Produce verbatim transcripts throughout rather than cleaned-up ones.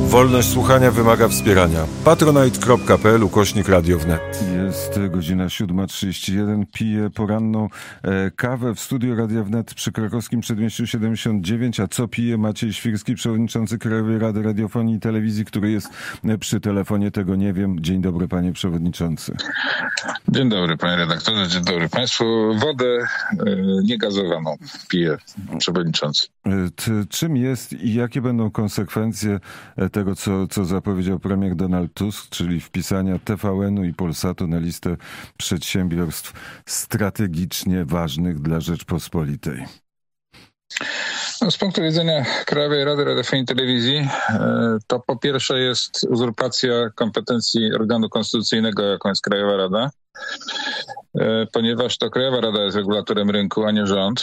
Wolność słuchania wymaga wspierania. patronite.pl ukośnik Radio wnet. Jest godzina siódma trzydzieści jeden. Piję poranną e, kawę w studiu Radia Wnet przy Krakowskim Przedmieściu siedemdziesiąt dziewięć. A co pije Maciej Świrski, przewodniczący Krajowej Rady Radiofonii i Telewizji, który jest przy telefonie, tego nie wiem. Dzień dobry, panie przewodniczący. Dzień dobry, panie redaktorze. Dzień dobry państwu. Wodę e, niegazowaną pije przewodniczący. T, czym jest i jakie będą konsekwencje tego, co, co zapowiedział premier Donald Tusk, czyli wpisania T V N-u i Polsatu na listę przedsiębiorstw strategicznie ważnych dla Rzeczpospolitej? No, z punktu widzenia Krajowej Rady Radiofonii i Telewizji to po pierwsze jest uzurpacja kompetencji organu konstytucyjnego, jaką jest Krajowa Rada, ponieważ to Krajowa Rada jest regulatorem rynku, a nie rząd.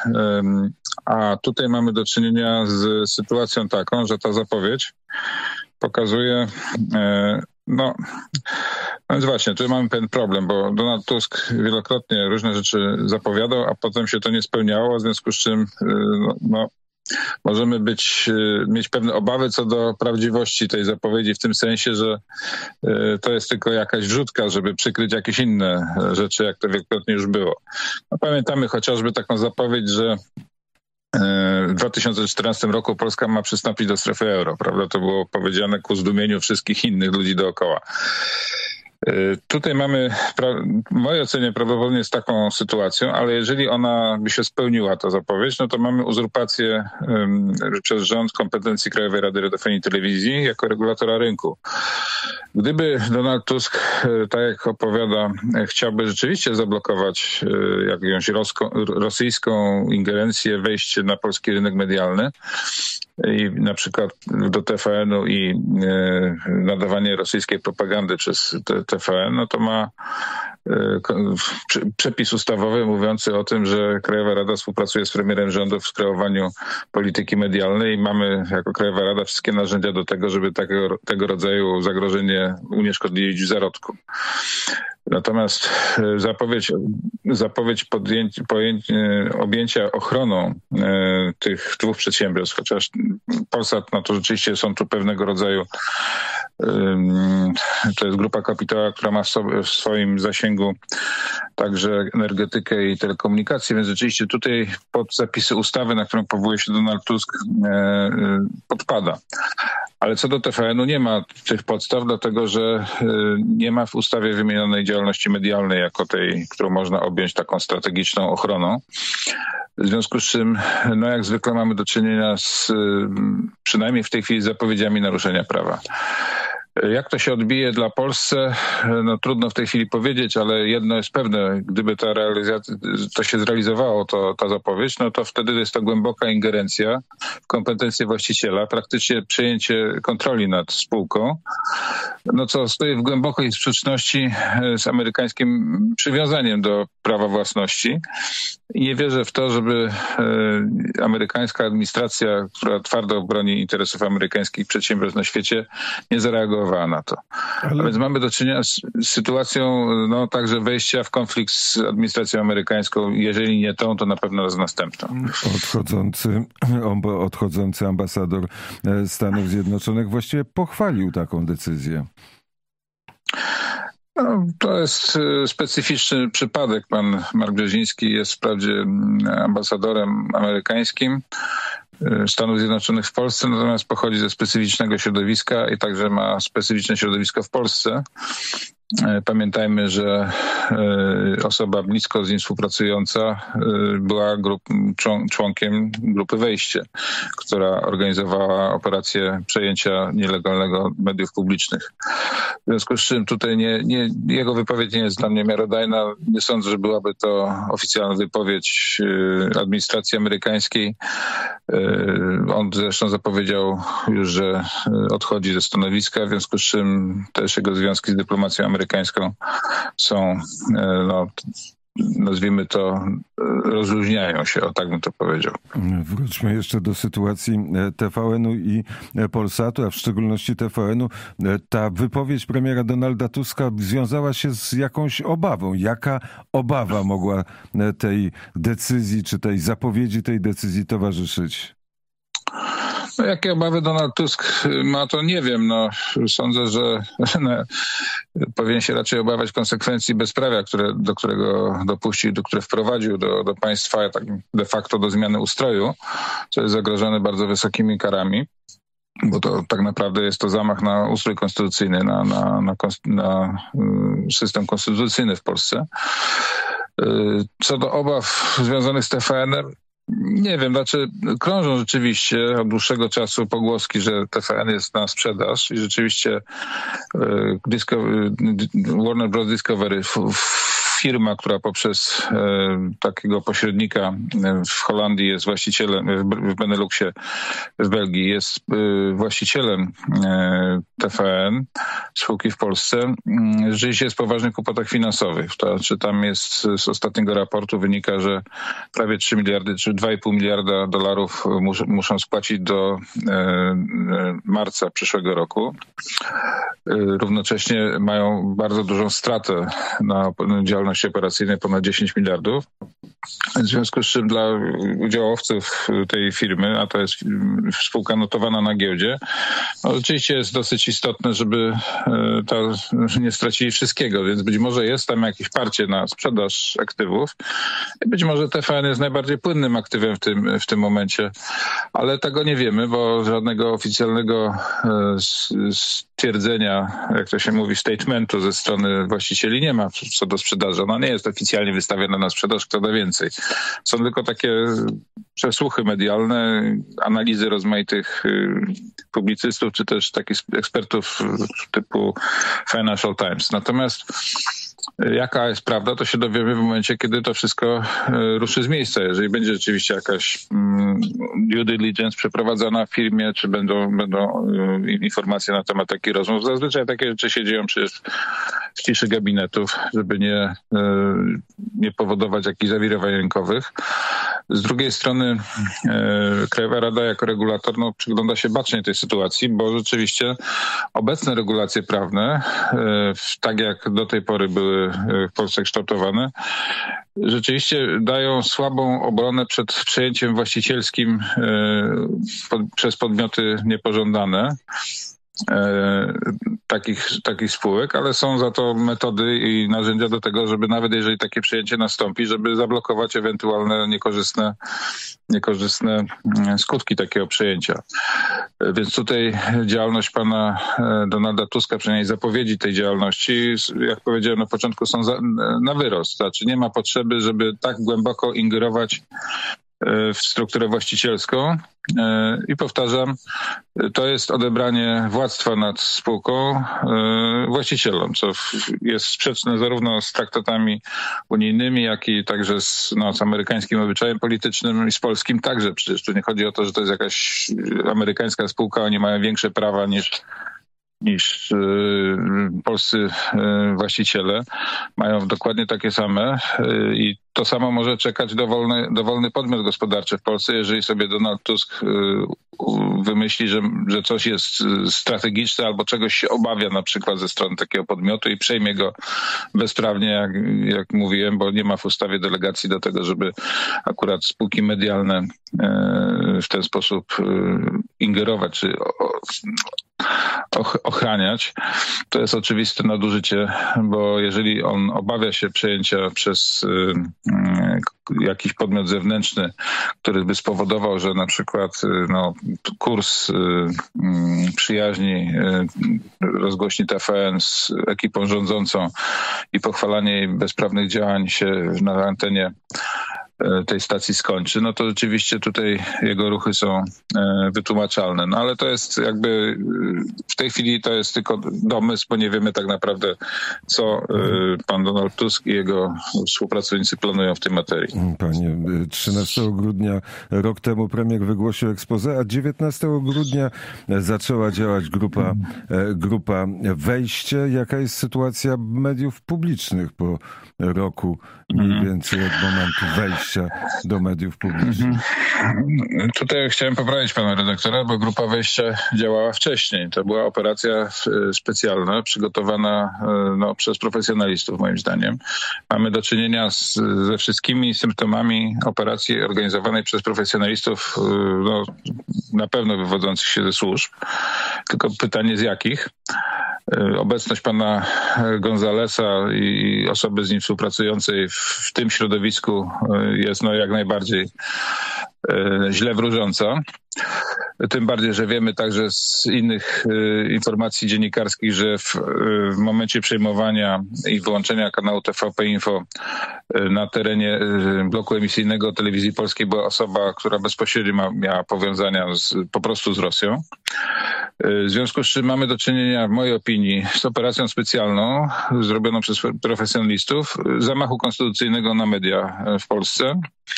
A tutaj mamy do czynienia z sytuacją taką, że ta zapowiedź pokazuje, no, no więc właśnie, tu mamy pewien problem, bo Donald Tusk wielokrotnie różne rzeczy zapowiadał, a potem się to nie spełniało, w związku z czym no, no możemy być, mieć pewne obawy co do prawdziwości tej zapowiedzi, w tym sensie, że to jest tylko jakaś wrzutka, żeby przykryć jakieś inne rzeczy, jak to wielokrotnie już było. No, pamiętamy chociażby taką zapowiedź, że w dwa tysiące czternastym roku Polska ma przystąpić do strefy euro, prawda? To było powiedziane ku zdumieniu wszystkich innych ludzi dookoła. Tutaj mamy, w mojej ocenie prawdopodobnie z taką sytuacją, ale jeżeli ona by się spełniła, ta zapowiedź, no to mamy uzurpację um, przez rząd kompetencji Krajowej Rady Radiofonii i Telewizji jako regulatora rynku. Gdyby Donald Tusk, tak jak opowiada, chciałby rzeczywiście zablokować jakąś rosko, rosyjską ingerencję, wejście na polski rynek medialny, i na przykład do T V N-u i e, nadawanie rosyjskiej propagandy przez T V N, no to ma e, przepis ustawowy mówiący o tym, że Krajowa Rada współpracuje z premierem rządu w kreowaniu polityki medialnej i mamy jako Krajowa Rada wszystkie narzędzia do tego, żeby tego, tego rodzaju zagrożenie unieszkodliwić w zarodku. Natomiast zapowiedź, zapowiedź podjęcia, pojęcie, objęcia ochroną e, tych dwóch przedsiębiorstw, chociaż Polsat, no to rzeczywiście są tu pewnego rodzaju, e, to jest grupa kapitała, która ma w, sobie, w swoim zasięgu także energetykę i telekomunikację, więc rzeczywiście tutaj pod zapisy ustawy, na którą powołuje się Donald Tusk, e, e, podpada. Ale co do T V N-u nie ma tych podstaw, dlatego że nie ma w ustawie wymienionej działalności medialnej jako tej, którą można objąć taką strategiczną ochroną. W związku z czym, no jak zwykle mamy do czynienia z, przynajmniej w tej chwili, zapowiedziami naruszenia prawa. Jak to się odbije dla Polsce, no trudno w tej chwili powiedzieć, ale jedno jest pewne, gdyby ta realizacja, to się zrealizowało, to, ta zapowiedź, no to wtedy jest to głęboka ingerencja w kompetencje właściciela, praktycznie przejęcie kontroli nad spółką, no co stoi w głębokiej sprzeczności z amerykańskim przywiązaniem do prawa własności. I nie wierzę w to, żeby e, amerykańska administracja, która twardo broni interesów amerykańskich przedsiębiorstw na świecie, nie zareagowała na to. Ale... A więc mamy do czynienia z, z sytuacją no, także wejścia w konflikt z administracją amerykańską. Jeżeli nie tą, to na pewno z następną. Odchodzący, odchodzący ambasador Stanów Zjednoczonych właściwie pochwalił taką decyzję. No, to jest specyficzny przypadek. Pan Mark Brzeziński jest wprawdzie ambasadorem amerykańskim Stanów Zjednoczonych w Polsce, natomiast pochodzi ze specyficznego środowiska i także ma specyficzne środowisko w Polsce. Pamiętajmy, że osoba blisko z nim współpracująca była grup, członkiem grupy Wejście, która organizowała operację przejęcia nielegalnego mediów publicznych. W związku z czym tutaj nie, nie, jego wypowiedź nie jest dla mnie miarodajna. Nie sądzę, że byłaby to oficjalna wypowiedź administracji amerykańskiej. On zresztą zapowiedział już, że odchodzi ze stanowiska, w związku z czym też jego związki z dyplomacją amerykańską są, no, nazwijmy to, rozluźniają się, o tak bym to powiedział. Wróćmy jeszcze do sytuacji T V N-u i Polsatu, a w szczególności T V N-u. Ta wypowiedź premiera Donalda Tuska związała się z jakąś obawą. Jaka obawa mogła tej decyzji, czy tej zapowiedzi tej decyzji towarzyszyć? No, jakie obawy Donald Tusk ma, to nie wiem. No, sądzę, że no, powinien się raczej obawiać konsekwencji bezprawia, które, do którego dopuścił, do które wprowadził do, do państwa tak de facto do zmiany ustroju, co jest zagrożone bardzo wysokimi karami. Bo to tak naprawdę jest to zamach na ustrój konstytucyjny, na, na, na, na system konstytucyjny w Polsce. Co do obaw związanych z T V N-em, nie wiem, znaczy krążą rzeczywiście od dłuższego czasu pogłoski, że T V N jest na sprzedaż i rzeczywiście Discovery, Warner Bros. Discovery, firma, która poprzez e, takiego pośrednika w Holandii jest właścicielem, w Beneluxie, w Belgii jest e, właścicielem e, T V N, spółki w Polsce, rzeczywiście jest w poważnych kłopotach finansowych. To znaczy tam jest z ostatniego raportu wynika, że prawie trzy miliardy czy dwa i pół miliarda dolarów mus, muszą spłacić do e, marca przyszłego roku. E, równocześnie mają bardzo dużą stratę na działalności operacyjnej, ponad dziesięć miliardów. W związku z czym dla udziałowców tej firmy, a to jest spółka notowana na giełdzie, no rzeczywiście jest dosyć istotne, żeby ta, nie stracili wszystkiego, więc być może jest tam jakieś parcie na sprzedaż aktywów. Być może T V N jest najbardziej płynnym aktywem w tym, w tym momencie, ale tego nie wiemy, bo żadnego oficjalnego stwierdzenia, jak to się mówi, statementu ze strony właścicieli nie ma co do sprzedaży. Ona nie jest oficjalnie wystawiona na sprzedaż, kto da więcej. Są tylko takie przesłuchy medialne, analizy rozmaitych publicystów, czy też takich ekspertów typu Financial Times. Natomiast jaka jest prawda, to się dowiemy w momencie, kiedy to wszystko ruszy z miejsca. Jeżeli będzie rzeczywiście jakaś due diligence przeprowadzana w firmie, czy będą, będą informacje na temat takich rozmów. Zazwyczaj takie rzeczy się dzieją przecież w ciszy gabinetów, żeby nie, nie powodować jakichś zawirowań rynkowych. Z drugiej strony Krajowa Rada jako regulator no, przygląda się bacznie tej sytuacji, bo rzeczywiście obecne regulacje prawne, tak jak do tej pory były w Polsce kształtowane, rzeczywiście dają słabą obronę przed przejęciem właścicielskim pod, przez podmioty niepożądane. Takich, takich spółek, ale są za to metody i narzędzia do tego, żeby nawet jeżeli takie przejęcie nastąpi, żeby zablokować ewentualne niekorzystne, niekorzystne skutki takiego przejęcia. Więc tutaj działalność pana Donalda Tuska, przynajmniej zapowiedzi tej działalności, jak powiedziałem na początku, są za, na wyrost. Znaczy nie ma potrzeby, żeby tak głęboko ingerować w strukturę właścicielską i powtarzam, to jest odebranie władztwa nad spółką właścicielom, co jest sprzeczne zarówno z traktatami unijnymi, jak i także z, no, z amerykańskim obyczajem politycznym i z polskim także. Przecież tu nie chodzi o to, że to jest jakaś amerykańska spółka, oni mają większe prawa niż niż y, polscy y, właściciele. Mają dokładnie takie same y, i to samo może czekać dowolny, dowolny podmiot gospodarczy w Polsce, jeżeli sobie Donald Tusk y, wymyśli, że, że coś jest strategiczne albo czegoś się obawia na przykład ze strony takiego podmiotu i przejmie go bezprawnie, jak, jak mówiłem, bo nie ma w ustawie delegacji do tego, żeby akurat spółki medialne y, w ten sposób y, ingerować czy o, ochraniać. To jest oczywiste nadużycie, bo jeżeli on obawia się przejęcia przez y, y, jakiś podmiot zewnętrzny, który by spowodował, że na przykład y, no, kurs y, y, przyjaźni y, rozgłośni T V N z ekipą rządzącą i pochwalanie jej bezprawnych działań się na antenie tej stacji skończy, no to rzeczywiście tutaj jego ruchy są wytłumaczalne. No ale to jest jakby w tej chwili to jest tylko domysł, bo nie wiemy tak naprawdę, co pan Donald Tusk i jego współpracownicy planują w tej materii. Panie, trzynastego grudnia rok temu premier wygłosił expose, a dziewiętnastego grudnia zaczęła działać grupa, grupa Wejście. Jaka jest sytuacja mediów publicznych po roku mniej więcej od momentu wejścia wejścia do mediów publicznych. Tutaj chciałem poprawić pana redaktora, bo Grupa Wejścia działała wcześniej. To była operacja specjalna, przygotowana no, przez profesjonalistów, moim zdaniem. Mamy do czynienia z, ze wszystkimi symptomami operacji organizowanej przez profesjonalistów, no, na pewno wywodzących się ze służb. Tylko pytanie z jakich? Obecność pana Gonzalesa i osoby z nim współpracującej w tym środowisku jest no jak najbardziej źle wróżąca. Tym bardziej, że wiemy także z innych informacji dziennikarskich, że w, w momencie przejmowania i wyłączenia kanału T V P Info na terenie bloku emisyjnego Telewizji Polskiej była osoba, która bezpośrednio ma, miała powiązania z, po prostu z Rosją. W związku z czym mamy do czynienia, w mojej opinii, z operacją specjalną zrobioną przez profesjonalistów zamachu konstytucyjnego na media w Polsce.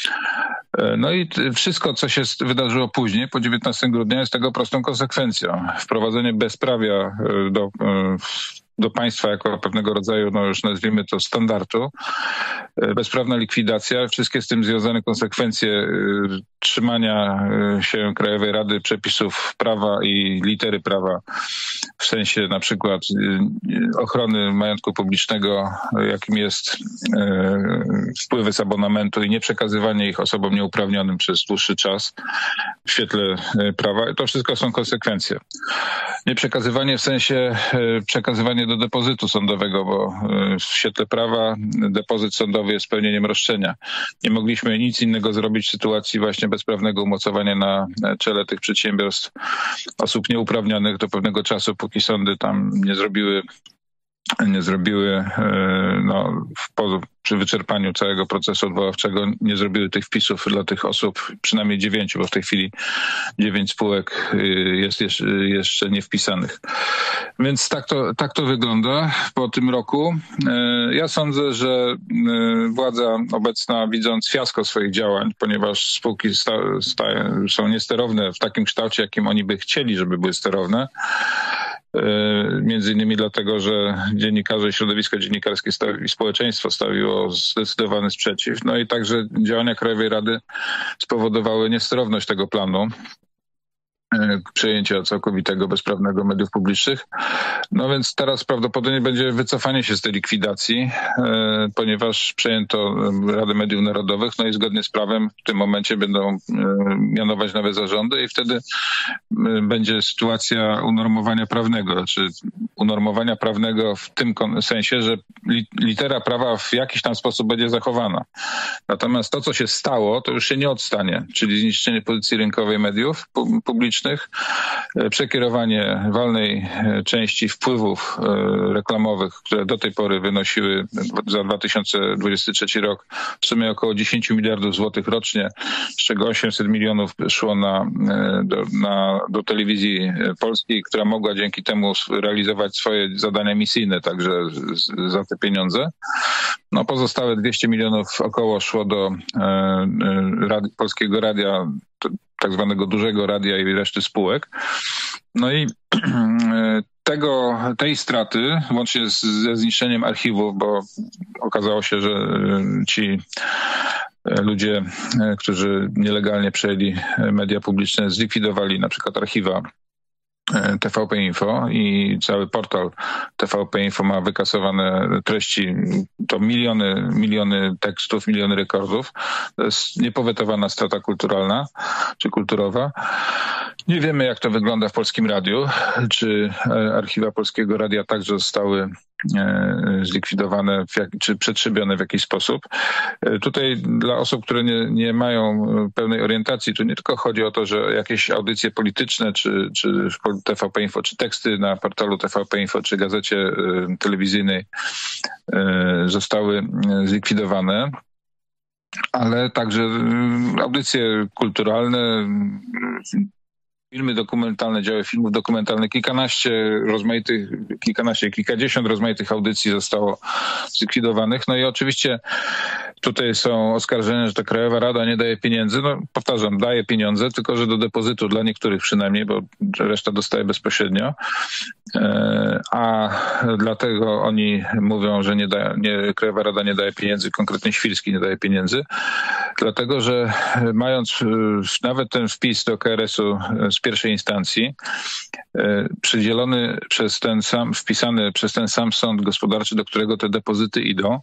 No i wszystko, co się wydarzyło później, po dziewiętnastego grudnia, jest tego prostą konsekwencją. Wprowadzenie bezprawia do, do państwa jako pewnego rodzaju, no już nazwijmy to, standardu, bezprawna likwidacja, wszystkie z tym związane konsekwencje trzymania się Krajowej Rady przepisów prawa i litery prawa, w sensie na przykład ochrony majątku publicznego, jakim jest wpływy z abonamentu i nieprzekazywanie ich osobom nieuprawnionym przez dłuższy czas w świetle prawa. To wszystko są konsekwencje. Nieprzekazywanie w sensie przekazywanie do depozytu sądowego, bo w świetle prawa depozyt sądowy jest spełnieniem roszczenia. Nie mogliśmy nic innego zrobić w sytuacji właśnie bezprawnego umocowania na czele tych przedsiębiorstw osób nieuprawnionych do pewnego czasu, póki sądy tam nie zrobiły nie zrobiły no, po, przy wyczerpaniu całego procesu odwoławczego, nie zrobiły tych wpisów dla tych osób, przynajmniej dziewięciu, bo w tej chwili dziewięć spółek jest jeszcze, jeszcze nie wpisanych. Więc tak to, tak to wygląda po tym roku. Ja sądzę, że władza obecna, widząc fiasko swoich działań, ponieważ spółki sta, sta, są niesterowne w takim kształcie, jakim oni by chcieli, żeby były sterowne, między innymi dlatego, że dziennikarze, środowisko dziennikarskie i społeczeństwo stawiło zdecydowany sprzeciw. No i także działania Krajowej Rady spowodowały niesterowność tego planu przejęcia całkowitego, bezprawnego mediów publicznych. No więc teraz prawdopodobnie będzie wycofanie się z tej likwidacji, ponieważ przejęto Radę Mediów Narodowych, no i zgodnie z prawem w tym momencie będą mianować nowe zarządy i wtedy będzie sytuacja unormowania prawnego, znaczy unormowania prawnego w tym sensie, że litera prawa w jakiś tam sposób będzie zachowana. Natomiast to, co się stało, to już się nie odstanie, czyli zniszczenie pozycji rynkowej mediów publicznych, przekierowanie walnej części wpływów reklamowych, które do tej pory wynosiły za dwa tysiące dwudziesty trzeci rok w sumie około dziesięć miliardów złotych rocznie, z czego osiemset milionów szło na, do, na, do telewizji polskiej, która mogła dzięki temu realizować swoje zadania misyjne także za te pieniądze. No pozostałe dwieście milionów około szło do Rady, Polskiego Radia, tak zwanego dużego radia i reszty spółek. No i tego, tej straty, łącznie z, ze zniszczeniem archiwów, bo okazało się, że ci ludzie, którzy nielegalnie przejęli media publiczne, zlikwidowali na przykład archiwa T V P Info i cały portal T V P Info ma wykasowane treści, to miliony, miliony tekstów, miliony rekordów. To jest niepowetowana strata kulturalna czy kulturowa. Nie wiemy, jak to wygląda w Polskim Radiu, czy archiwa Polskiego Radia także zostały zlikwidowane w jak, czy przetrzebione w jakiś sposób. Tutaj dla osób, które nie, nie mają pełnej orientacji, tu nie tylko chodzi o to, że jakieś audycje polityczne, czy, czy w T V P Info, czy teksty na portalu T V P Info, czy gazecie telewizyjnej zostały zlikwidowane, ale także audycje kulturalne, filmy dokumentalne, działy filmów dokumentalnych, kilkanaście rozmaitych, kilkanaście, kilkadziesiąt rozmaitych audycji zostało zlikwidowanych. No i oczywiście tutaj są oskarżenia, że ta Krajowa Rada nie daje pieniędzy. No powtarzam, daje pieniądze, tylko że do depozytu dla niektórych przynajmniej, bo reszta dostaje bezpośrednio. a dlatego oni mówią, że nie da, nie, Krajowa Rada nie daje pieniędzy, konkretnie Świrski nie daje pieniędzy, dlatego że mając nawet ten wpis do K R S-u z pierwszej instancji, przydzielony przez ten sam, wpisany przez ten sam sąd gospodarczy, do którego te depozyty idą,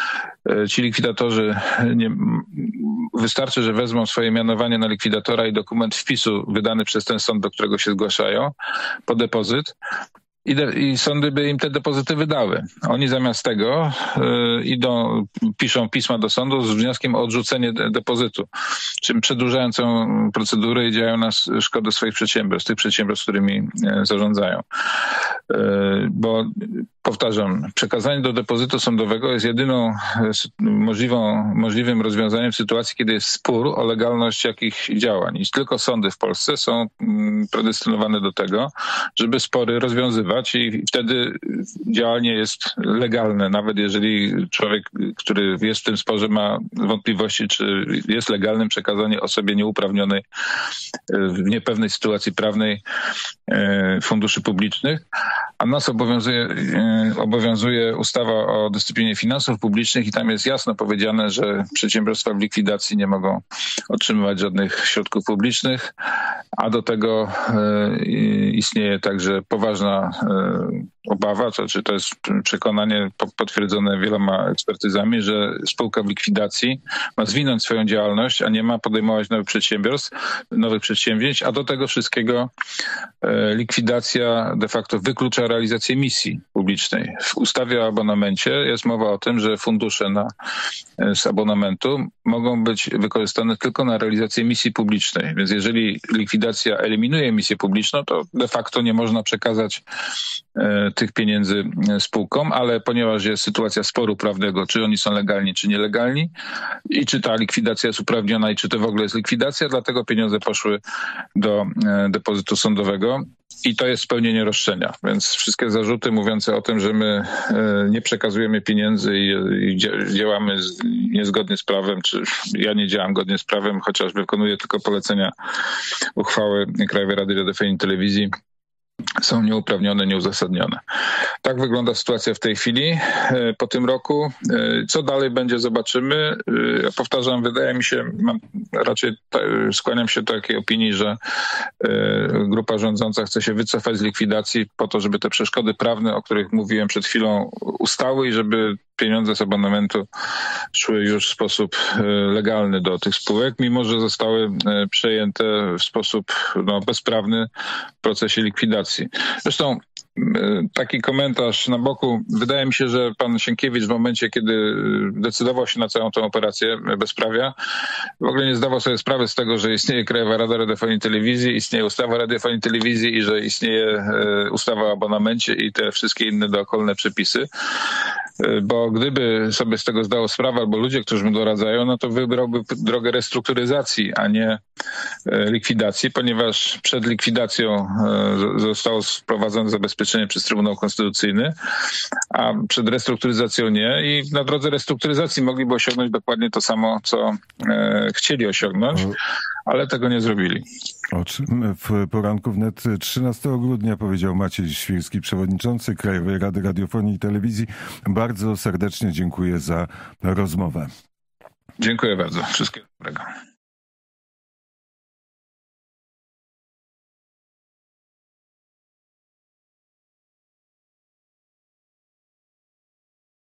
ci likwidatorzy, nie, wystarczy, że wezmą swoje mianowanie na likwidatora i dokument wpisu wydany przez ten sąd, do którego się zgłaszają, po depozyt, I, de, I sądy by im te depozyty wydały. Oni zamiast tego y, idą, piszą pisma do sądu z wnioskiem o odrzucenie de, depozytu, czym przedłużają całą procedurę i działają na szkodę swoich przedsiębiorstw, tych przedsiębiorstw, którymi y, zarządzają. Y, bo powtarzam, przekazanie do depozytu sądowego jest jedyną możliwą, możliwym rozwiązaniem w sytuacji, kiedy jest spór o legalność jakichś działań. I tylko sądy w Polsce są predestynowane do tego, żeby spory rozwiązywać i wtedy działanie jest legalne, nawet jeżeli człowiek, który jest w tym sporze, ma wątpliwości, czy jest legalnym przekazanie osobie nieuprawnionej w niepewnej sytuacji prawnej funduszy publicznych, a nas obowiązuje obowiązuje ustawa o dyscyplinie finansów publicznych i tam jest jasno powiedziane, że przedsiębiorstwa w likwidacji nie mogą otrzymywać żadnych środków publicznych, a do tego istnieje także poważna obawa, to, czy to jest przekonanie potwierdzone wieloma ekspertyzami, że spółka w likwidacji ma zwinąć swoją działalność, a nie ma podejmować nowych przedsiębiorstw, nowych przedsięwzięć, a do tego wszystkiego likwidacja de facto wyklucza realizację misji publicznej. W ustawie o abonamencie jest mowa o tym, że fundusze na, z abonamentu mogą być wykorzystane tylko na realizację misji publicznej. Więc jeżeli likwidacja eliminuje misję publiczną, to de facto nie można przekazać e, tych pieniędzy spółkom, ale ponieważ jest sytuacja sporu prawnego, czy oni są legalni, czy nielegalni i czy ta likwidacja jest uprawniona i czy to w ogóle jest likwidacja, dlatego pieniądze poszły do e, depozytu sądowego. I to jest spełnienie roszczenia. Więc wszystkie zarzuty mówiące o tym, że my nie przekazujemy pieniędzy i działamy niezgodnie z prawem, czy ja nie działam zgodnie z prawem, chociaż wykonuję tylko polecenia uchwały Krajowej Rady Radiofonii i Telewizji, są nieuprawnione, nieuzasadnione. Tak wygląda sytuacja w tej chwili, po tym roku. Co dalej będzie, zobaczymy. Ja powtarzam, wydaje mi się, mam, raczej skłaniam się do takiej opinii, że grupa rządząca chce się wycofać z likwidacji po to, żeby te przeszkody prawne, o których mówiłem przed chwilą, ustały i żeby pieniądze z abonamentu szły już w sposób legalny do tych spółek, mimo że zostały przejęte w sposób no, bezprawny w procesie likwidacji. Zresztą taki komentarz na boku. Wydaje mi się, że pan Sienkiewicz w momencie, kiedy decydował się na całą tę operację bezprawia, w ogóle nie zdawał sobie sprawy z tego, że istnieje Krajowa Rada Radiofonii i Telewizji, istnieje ustawa o radiofonii i telewizji i że istnieje ustawa o abonamencie i te wszystkie inne dookolne przepisy. Bo gdyby sobie z tego zdało sprawę, albo ludzie, którzy mu doradzają, no to wybrałby drogę restrukturyzacji, a nie likwidacji, ponieważ przed likwidacją zostało wprowadzone zabezpieczenie przez Trybunał Konstytucyjny, a przed restrukturyzacją nie. I na drodze restrukturyzacji mogliby osiągnąć dokładnie to samo, co chcieli osiągnąć, ale tego nie zrobili. O czym w poranku wnet trzynastego grudnia powiedział Maciej Świrski, przewodniczący Krajowej Rady Radiofonii i Telewizji. Bardzo serdecznie dziękuję za rozmowę. Dziękuję bardzo. Wszystkiego dobrego.